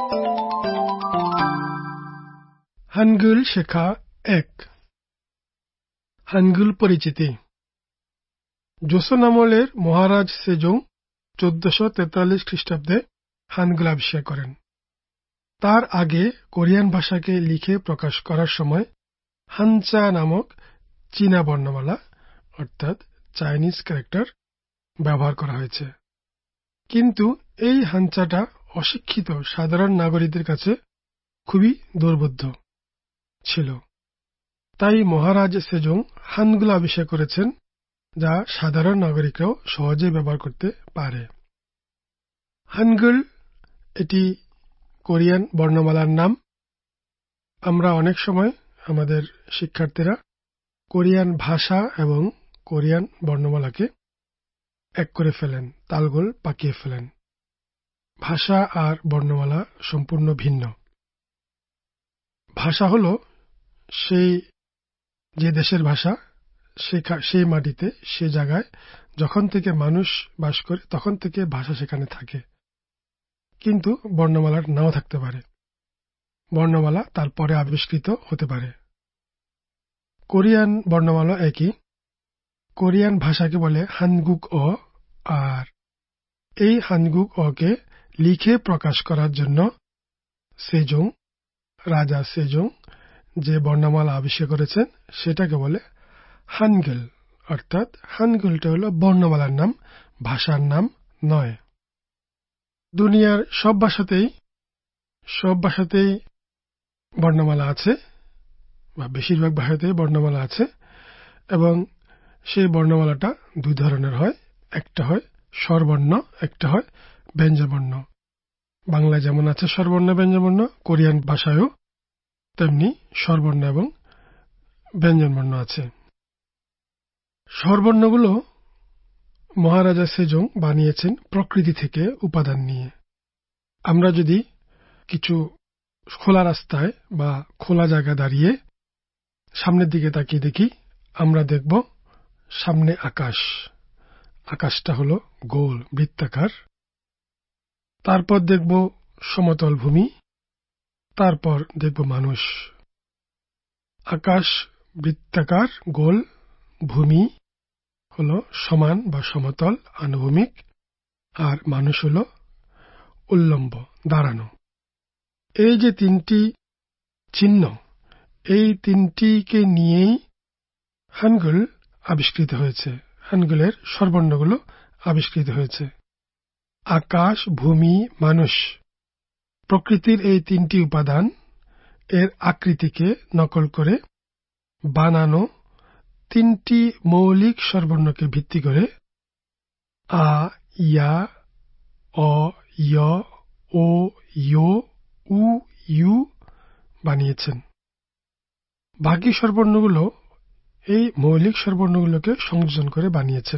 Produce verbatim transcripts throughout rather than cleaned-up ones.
Hangul শেখা এক। Hangul পরিচিতি। জোসন আমলের মহারাজ সেজং চোদ্দশো তেতাল্লিশ খ্রিস্টাব্দে হানগুল আবিষ্কার করেন। তার আগে কোরিয়ান ভাষাকে লিখে প্রকাশ করার সময় হানচা নামক চীনা বর্ণমালা অর্থাৎ চাইনিজ ক্যারেক্টার ব্যবহার করা হয়েছে, কিন্তু এই হানচাটা অশিক্ষিত সাধারণ নাগরিকদের কাছে খুবই দুর্বোধ্য ছিল। তাই মহারাজ সেজং হানগুল আবিষ্কার করেছেন, যা সাধারণ নাগরিকরাও সহজে ব্যবহার করতে পারে। হানগুল এটি কোরিয়ান বর্ণমালার নাম। আমরা অনেক সময় আমাদের শিক্ষার্থীরা কোরিয়ান ভাষা এবং কোরিয়ান বর্ণমালাকে এক করে ফেলেন, তালগোল পাকিয়ে ফেলেন। ভাষা আর বর্ণমালা সম্পূর্ণ ভিন্ন। ভাষা হল সেই যে দেশের ভাষা, সেই মাটিতে সে জায়গায় যখন থেকে মানুষ বাস করে তখন থেকে ভাষা সেখানে থাকে, কিন্তু বর্ণমালার নাও থাকতে পারে। বর্ণমালা তারপরে আবিষ্কৃত হতে পারে। কোরিয়ান বর্ণমালা একই। কোরিয়ান ভাষাকে বলে হানগুক অ, আর এই হানগুক অকে লিখে প্রকাশ করার জন্য সেজং রাজা সেজং যে বর্ণমালা আবিষ্কার করেছেন সেটাকে বলে হানগুল, অর্থাৎ হানগুলটা হল বর্ণমালার নাম, ভাষার নাম নয়। দুনিয়ার সব ভাষাতেই সব ভাষাতেই বর্ণমালা আছে, বা বেশিরভাগ ভাষাতেই বর্ণমালা আছে, এবং সেই বর্ণমালাটা দুই ধরনের হয়। একটা হয় স্বরবর্ণ, একটা হয় ব্যঞ্জনবর্ণ। বাংলায় যেমন আছে স্বরবর্ণ ব্যঞ্জনবর্ণ, কোরিয়ান ভাষায়ও তেমনি স্বরবর্ণ এবং ব্যঞ্জনবর্ণ আছে। স্বরবর্ণগুলো মহারাজা সেজং বানিয়েছেন প্রকৃতি থেকে উপাদান নিয়ে। আমরা যদি কিছু খোলা রাস্তায় বা খোলা জায়গায় দাঁড়িয়ে সামনের দিকে তাকিয়ে দেখি, আমরা দেখব সামনে আকাশ। আকাশটা হলো গোল বৃত্তাকার। তারপর দেখব সমতল ভূমি, তারপর দেখব মানুষ। আকাশ বৃত্তাকার গোল, ভূমি হলো সমান বা সমতল আনুভূমিক, আর মানুষ হলো উল্লম্ব দাঁড়ানো। এই যে তিনটি চিহ্ন, এই তিনটিকে নিয়েই হানগুল আবিষ্কৃত হয়েছে। হানগুলের স্বরবর্ণগুলো আবিষ্কৃত হয়েছে। আকাশ, ভূমি, মানুষ, প্রকৃতির এই তিনটি উপাদান এর আকৃতিকে নকল করে বানানো তিনটি মৌলিক স্বরবর্ণকে ভিত্তি করে আ, ইয়া, অ, য়, ও, ইয়, উ, ইউ বানিয়েছেন। বাকি স্বরবর্ণগুলো এই মৌলিক স্বরবর্ণগুলোকে সংযোজন করে বানিয়েছেন।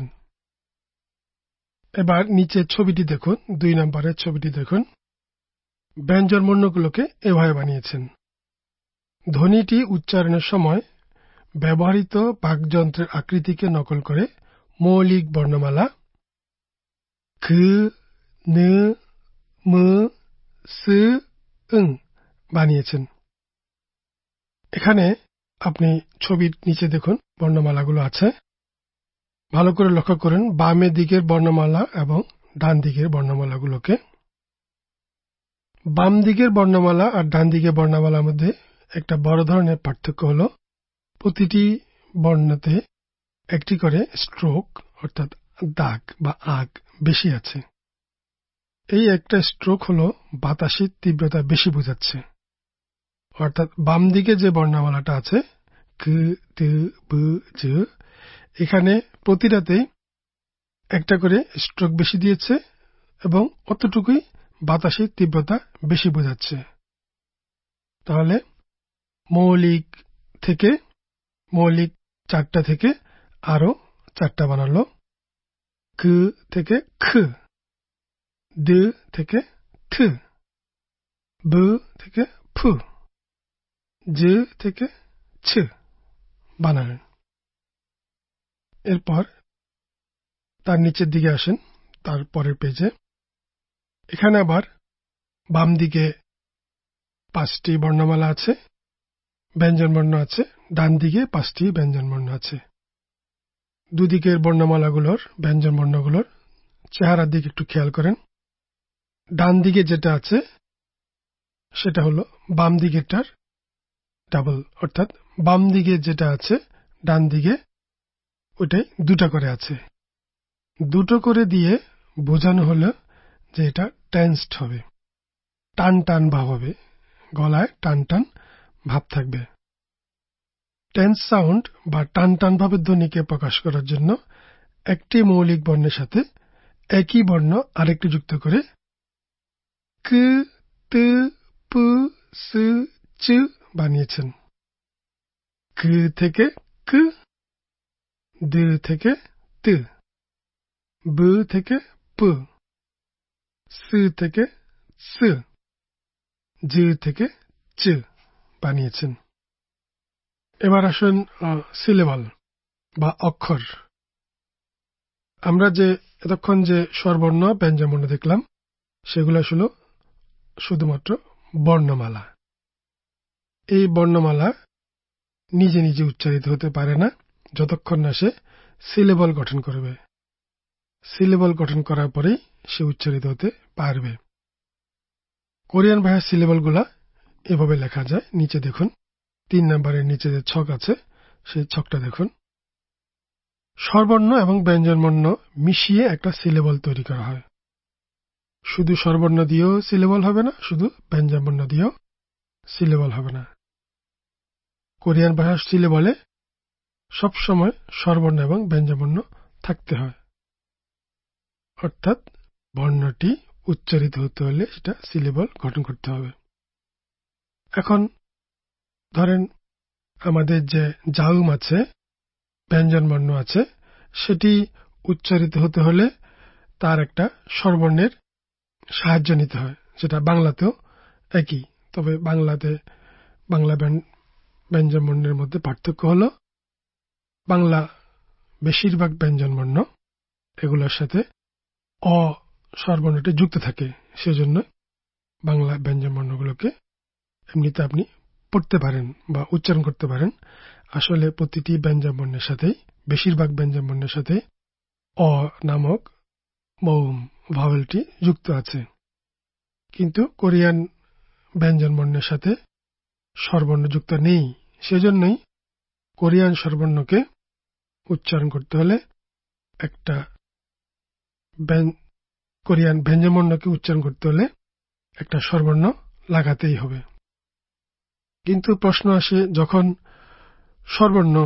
এবার নিচের ছবিটি দেখুন, দুই নম্বরের ছবিটি দেখুন। ব্যঞ্জনবর্ণগুলোকে এভাবে বানিয়েছেন। ধ্বনিটি উচ্চারণের সময় ব্যবহৃত বাকযন্ত্রের আকৃতিকে নকল করে মৌলিক বর্ণমালা খ, ন, ম, স, ং বানিয়েছেন। এখানে আপনি ছবির নিচে দেখুন বর্ণমালাগুলো আছে। ভালো করে লক্ষ্য করুন বামে দিকের বর্ণমালা এবং ডান দিকের বর্ণমালাগুলোকে। বাম দিকের বর্ণমালা আর ডান দিকের বর্ণমালার মধ্যে একটা বড় ধরনের পার্থক্য হল প্রতিটি বর্ণতে একটি করে স্ট্রোক অর্থাৎ দাগ বা আগ বেশি আছে। এই একটা স্ট্রোক হল বাতাসের তীব্রতা বেশি বোঝাচ্ছে। অর্থাৎ বাম দিকে যে বর্ণমালাটা আছে ক, ত, ব, জ, এখানে প্রতিটাতেই একটা করে স্ট্রোক বেশি দিয়েছে এবং অতটুকুই বাতাসের তীব্রতা বেশি বোঝাচ্ছে। তাহলে মৌলিক থেকে মৌলিক চারটা থেকে আরো চারটা বানালো। ক থেকে খ, দ থেকে থ, ব থেকে ফ, জ থেকে ছ বানালেন। এরপর তার নিচের দিকে আসেন, তার পরের পেজে। এখানে আবার বাম দিকে পাঁচটি বর্ণমালা আছে, ব্যঞ্জনবর্ণ আছে, ডান দিকে পাঁচটি ব্যঞ্জনবর্ণ আছে। দুদিকের বর্ণমালাগুলোর ব্যঞ্জনবর্ণগুলোর চেহারার দিকে একটু খেয়াল করেন। ডান দিকে যেটা আছে সেটা হলো বাম দিকেরটার ডাবল, অর্থাৎ বাম দিকে যেটা আছে ডান দিকে ওটাই দুটো করে আছে। দুটো করে দিয়ে বোঝানো হলো যে এটা টেন্সড হবে, টান টান ভাব হবে, গলায় টান টান ভাব থাকবে। টেন্স সাউন্ড বা টান টান ভাবের ধ্বনিকে প্রকাশ করার জন্য একটি মৌলিক বর্ণের সাথে একই বর্ণ আরেকটি যুক্ত করে ক, ত, প, স, চ বানিয়েছেন। ক থেকে ক, দ থেকে ত, ব থেকে প, স থেকে স, জ থেকে চ বানিয়েছেন। এবার আসুন সিলেবল বা অক্ষর। আমরা যে এতক্ষণ যে স্বরবর্ণ ব্যঞ্জনবর্ণ দেখলাম সেগুলো ছিল শুধুমাত্র বর্ণমালা। এই বর্ণমালা নিজে নিজে উচ্চারিত হতে পারে না যতক্ষণ না সে সিলেবল গঠন করবে। সিলেবল গঠন করার পরেই সে উচ্চারিত হতে পারবে। কোরিয়ান ভাষার সিলেবলগুলা এভাবে লেখা যায়। নিচে দেখুন, তিন নম্বরের নিচে যে ছক আছে সেই ছকটা দেখুন। স্বরবর্ণ এবং ব্যঞ্জনবর্ণ মিশিয়ে একটা সিলেবল তৈরি করা হয়। শুধু স্বরবর্ণ দিয়েও সিলেবল হবে না, শুধু ব্যঞ্জনবর্ণ দিয়েও সিলেবল হবে না। কোরিয়ান ভাষার সিলেবলে সবসময় স্বরবর্ণ এবং ব্যঞ্জনবর্ণ থাকতে হয়, অর্থাৎ বর্ণটি উচ্চারিত হতে হলে সেটা সিলেবল গঠন করতে হবে। এখন ধরেন আমাদের যে জাউম আছে, ব্যঞ্জনবর্ণ আছে, সেটি উচ্চারিত হতে হলে তার একটা স্বরবর্ণের সাহায্য নিতে হয়। সেটা বাংলাতেও একই, তবে বাংলাতে বাংলা ব্যঞ্জনবর্ণের মধ্যে পার্থক্য হলো বাংলা বেশিরভাগ ব্যঞ্জনবর্ণ এগুলোর সাথে অ স্বরবর্ণটি যুক্ত থাকে, সেজন্য বাংলা ব্যঞ্জনবর্ণগুলোকে এমনিতে আপনি পড়তে পারেন বা উচ্চারণ করতে পারেন। আসলে প্রতিটি ব্যঞ্জনবর্ণের সাথে, বেশিরভাগ ব্যঞ্জনবর্ণের সাথে অ নামক মৌম ভাওয়েলটি যুক্ত আছে। কিন্তু কোরিয়ান ব্যঞ্জনবর্ণের সাথে স্বরবর্ণ যুক্ত নেই। সেজন্যই কোরিয়ান স্বরবর্ণকে উচ্চারণ করতে হলে একটা কোরিয়ান ব্যঞ্জনবর্ণকে উচ্চারণ করতে হলে একটা স্বরবর্ণ লাগাতেই হবে। কিন্তু প্রশ্ন আসে, যখন স্বরবর্ণ,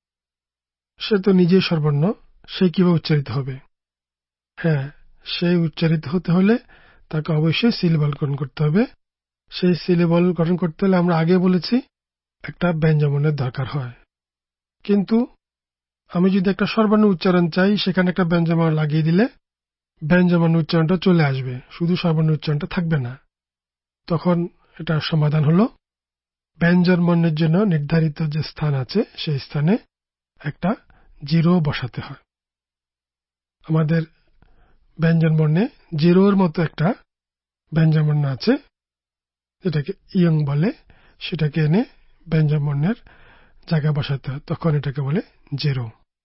সে তো নিজেই স্বরবর্ণ, সে কিভাবে উচ্চারিত হবে? হ্যাঁ, সেই উচ্চারিত হতে হলে তাকে অবশ্যই সিলেবল গঠন করতে হবে। সেই সিলেবল গঠন করতে হলে আমরা আগে বলেছি একটা ব্যঞ্জনবর্ণের দরকার হয়। কিন্তু আমি যদি একটা স্বরবর্ণ উচ্চারণ চাই, সেখানে একটা ব্যঞ্জনবর্ণ লাগিয়ে দিলে ব্যঞ্জনবর্ণ উচ্চারণটা চলে আসবে, শুধু স্বরবর্ণ উচ্চারণটা থাকবে না। তখন এটার সমাধান হলো ব্যঞ্জনবর্ণের জন্য নির্ধারিত যে স্থান আছে সেই স্থানে একটা জিরো বসাতে হয়। আমাদের ব্যঞ্জনবর্ণে জিরোর মতো একটা ব্যঞ্জনবর্ণ আছে, যেটাকে ইয়ং বলে, সেটাকে এনে ব্যঞ্জনবর্ণের জায়গা বসাতে হয়, তখন এটাকে বলে জিরো।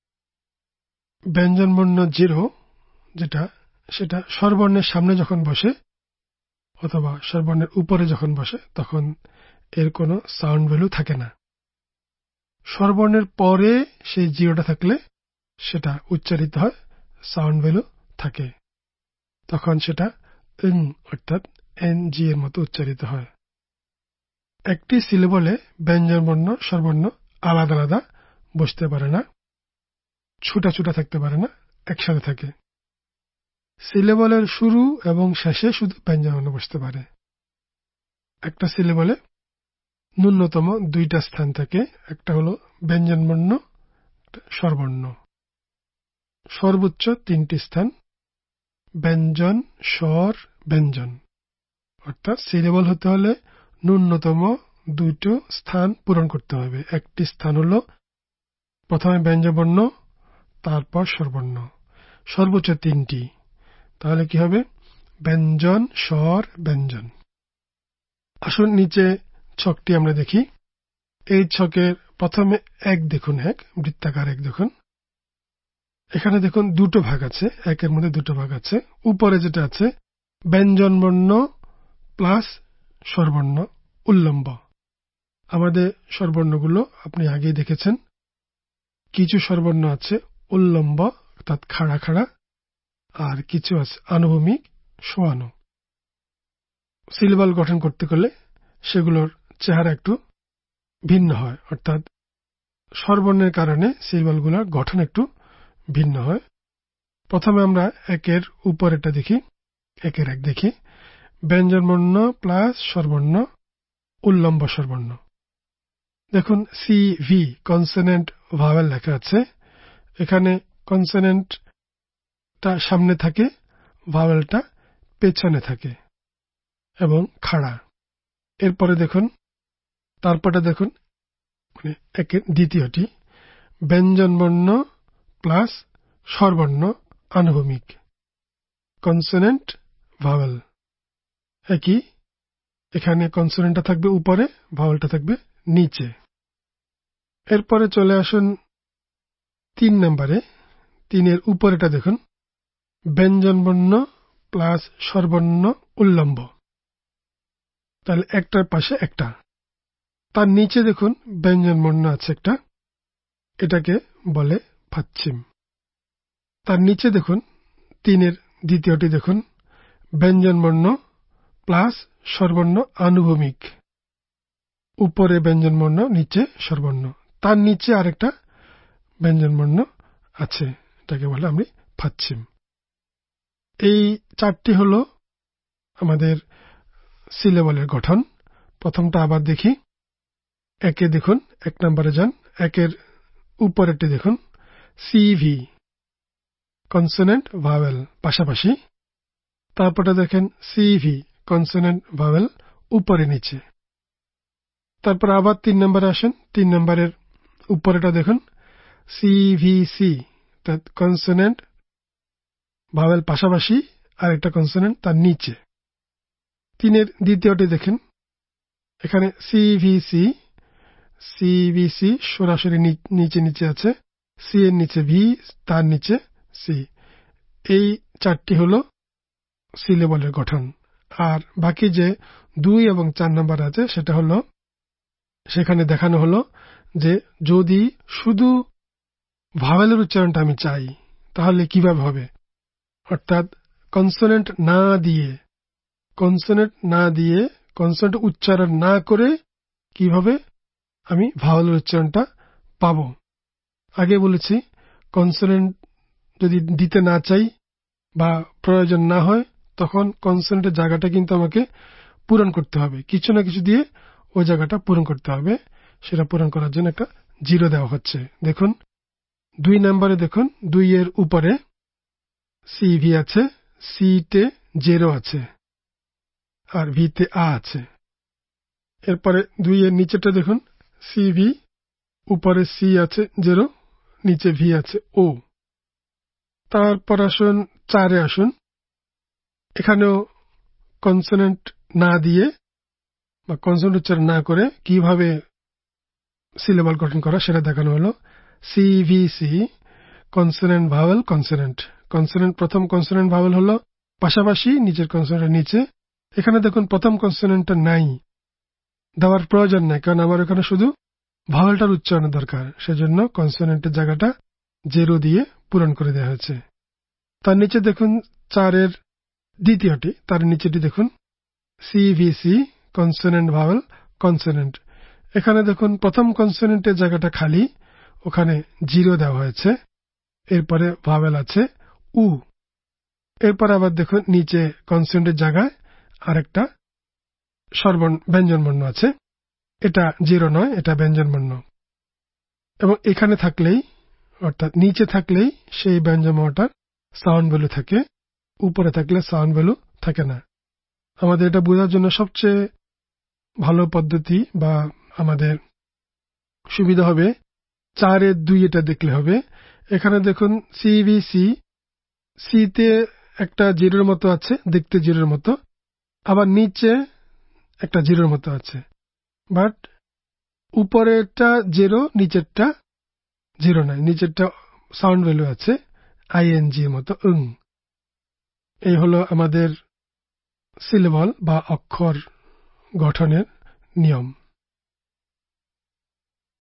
ব্যঞ্জনবর্ণ জিরো যেটা, সেটা স্বরবর্ণের সামনে যখন বসে অথবা স্বরবর্ণের উপরে যখন বসে তখন এর কোনো সাউন্ড ভ্যালু থাকে না। স্বরবর্ণের পরে সেই জিরোটা থাকলে সেটা উচ্চারিত হয়, সাউন্ড ভ্যালু থাকে, তখন সেটা ইং অর্থাৎ এন জি এর মতো উচ্চারিত হয়। একটি সিলেবলে ব্যঞ্জনবর্ণ স্বরবর্ণ আলাদা আলাদা বসতে পারে না, ছুটা ছুটা থাকতে পারে না, একসাথে থাকে। সিলেবলের শুরু এবং শেষে শুধু ব্যঞ্জনবর্ণ বসতে পারে। একটা সিলেবলে ন্যূনতম দুইটা স্থান থাকে, একটা হলো ব্যঞ্জনবর্ণ, স্বরবর্ণ। সর্বোচ্চ তিনটি স্থান ব্যঞ্জন, স্বর, ব্যঞ্জন। অর্থাৎ সিলেবল হতে হলে ন্যূনতম দুটো স্থান পূরণ করতে হবে। একটি স্থান হলো প্রথমে ব্যঞ্জনবর্ণ, তারপর স্বরবর্ণ, সর্বোচ্চ তিনটি। তাহলে কি হবে? ব্যঞ্জন, স্বর, ব্যঞ্জন। আসুন নিচে ছকটি আমরা দেখি। এই ছকের প্রথমে এক দেখুন, এক বৃত্তাকার এক দেখুন। এখানে দেখুন দুটো ভাগ আছে, একের মধ্যে দুটো ভাগ আছে। উপরে যেটা আছে ব্যঞ্জনবর্ণ প্লাস স্বরবর্ণ উল্লম্ব। আমাদের স্বরবর্ণগুলো আপনি আগেই দেখেছেন। কিছু স্বরবর্ণ আছে উল্লম্ব অর্থাৎ খাড়া খাড়া, আর কিছু আছে আনুভূমিক শোয়ানো। সিলেবাল গঠন করতে গেলে সেগুলোর চেহারা একটু ভিন্ন হয়, অর্থাৎ স্বরবর্ণের কারণে সিলেবালগুলোর গঠন একটু ভিন্ন হয়। প্রথমে আমরা একের উপরেটা দেখি, একের এক দেখি। ব্যঞ্জনবর্ণ প্লাস স্বরবর্ণ উল্লম্ব স্বরবর্ণ। দেখুন সি ভি কনসোনেন্ট ভাওয়েল লেখা আছে। এখানে কনসোনেন্টটা সামনে থাকে, ভাওয়েলটা পেছনে থাকে এবং খাড়া। এরপরে দেখুন তারপরটা দেখুন, মানে একের দ্বিতীয়টি ব্যঞ্জনবর্ণ প্লাস স্বরবর্ণ আনুভূমিক কনসোনেন্ট ভাওয়েল একই। এখানে কনসোনেন্টটা থাকবে উপরে, ভাওয়েলটা থাকবে নিচে। এরপরে চলে আসুন তিন নম্বরে। তিনের উপরেটা দেখুন ব্যঞ্জনবর্ণ প্লাস স্বরবর্ণ উল্লম্ব, তাহলে একটার পাশে একটা। তার নিচে দেখুন ব্যঞ্জনবর্ণ আছে একটা, এটাকে বলে পাচ্ছিম। তার নিচে দেখুন তিনের দ্বিতীয়টি দেখুন ব্যঞ্জনবর্ণ প্লাস স্বরবর্ণ আনুভূমিক, উপরে ব্যঞ্জনবর্ণ নিচে স্বরবর্ণ। তার নিচে আরেকটা ব্যঞ্জনবর্ণ আছে, এটাকে বলে আমি পাচ্ছিম। এই চারটি হলো আমাদের সিলেবলের গঠন। প্রথমটা আবার দেখি। একে দেখুন, এক নম্বরে যান। একের উপরেরটি দেখুন সিভি কনসোনেন্ট ভাওয়েল পাশাপাশি। তারপরটা দেখেন সিভি কনসোনেন্ট ভাওয়েল উপরে নিচে। তারপর আবার তিন নম্বরে আসেন। তিন নম্বরের উপরেটা দেখুন সিভিসি কনসোনেন্ট ভাওয়েল পাশাপাশি আর একটা কনসোনেন্ট তার নিচে। তিনের দ্বিতীয়টি দেখেন, এখানে সিভিসি সিভিসি সরাসরি নিচে নিচে আছে, সি এর নিচে ভি, তার নিচে সি। এই চারটি হলো সিলেবলের গঠন। আর বাকি যে দুই এবং চার নম্বর আছে সেটা হলো, সেখানে দেখানো হলো যে যদি শুধু ভাওয়েলের উচ্চারণটা আমি চাই তাহলে কিভাবে হবে, অর্থাৎ কনসোনেন্ট না দিয়ে কনসোনেন্ট না দিয়ে কনসোনেন্ট উচ্চারণ না করে কিভাবে আমি ভাওয়েলের উচ্চারণটা পাবো। আগে বলেছি কনসোনেন্ট যদি দিতে না চাই বা প্রয়োজন না হয় তখন কনসোনেন্টের জায়গাটা কিন্তু আমাকে পূরণ করতে হবে, কিছু না কিছু দিয়ে ওই জায়গাটা পূরণ করতে হবে। সেটা পূরণ করার জন্য একটা জিরো দেওয়া হচ্ছে। দেখুন দুই নম্বরে দেখুন, দুই এর উপরে সিভি আছে, সিতে জিরো আছে আর ভিতে আ আছে। এরপরে দুই এর নিচেটা দেখুন সিভি, উপরে সি আছে জিরো, নিচে ভি আছে ও। তারপর আসুন চারে আসুন। এখানেও কনসোনেন্ট না দিয়ে বা কনসোনেন্ট উচ্চারণ না করে কিভাবে সিলেবল গঠন করা সেটা দেখানো হলো। CVC consonant vowel consonant. Consonant প্রথম কনসোনেন্ট ভাওয়েল হলো পাশাপাশি নিচের কনসোনেন্টের নিচে। এখানে দেখুন প্রথম কনসোনেন্টটা নাই, দেওয়ার প্রয়োজন নাই, কারণ আমার এখানে শুধু ভাওয়েলটার উচ্চারণের দরকার। সেজন্য কনসোনেন্টের জায়গাটা জিরো দিয়ে পূরণ করে দেওয়া হয়েছে। তার নিচে দেখুন চারের দ্বিতীয়টি, তার নিচেটি দেখুন সিভিসি কনসোনেন্ট ভাওয়েল কনসোনেন্ট। এখানে দেখুন প্রথম কনসোনেন্টের জায়গাটা খালি, ওখানে জিরো দেওয়া হয়েছে। এরপরে ভাওয়েল আছে উ। এরপর আবার দেখুন নিচে কনসোনেন্টের জায়গায় আরেকটা স্বরবর্ণ ব্যঞ্জনবর্ণ আছে, এটা জিরো নয়, এটা ব্যঞ্জনবর্ণ। এবং এখানে থাকলেই অর্থাৎ নিচে থাকলেই সেই ব্যঞ্জনবর্ণটার সাউন্ড ভ্যালু থাকে, উপরে থাকলে সাউন্ড ভ্যালু থাকে না। আমাদের এটা বোঝার জন্য সবচেয়ে ভালো পদ্ধতি বা আমাদের সুবিধা হবে চারের দুই, এটা দেখলে হবে। এখানে দেখুন সিভিসি, সিতে একটা জিরোর মতো আছে, দেখতে জিরোর মতো, আবার নিচে একটা জিরোর মতো আছে, বাট উপরেরটা জিরো, নিচেরটা জিরো নয়, নিচেরটা সাউন্ড ভ্যালু আছে আইএনজি এর মতো, উং। এই হলো আমাদের সিলেবল বা অক্ষর গঠনের নিয়ম।